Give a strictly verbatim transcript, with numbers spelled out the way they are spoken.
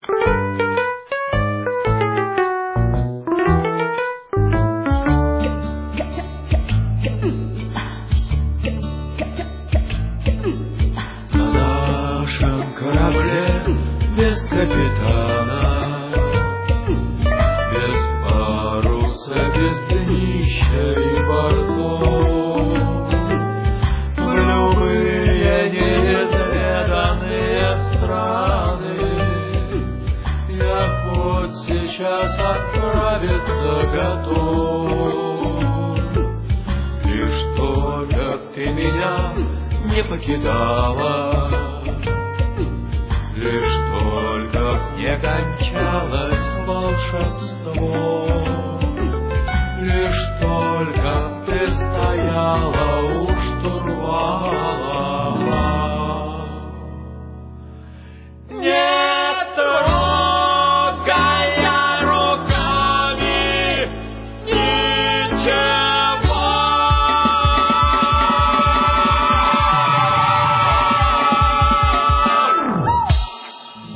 Капитана, без паруса, без днища и бортов, в любые неизведанные страны я хоть сейчас отправиться готов. Лишь только ты меня не покидала, лишь только не кончалось волшебство.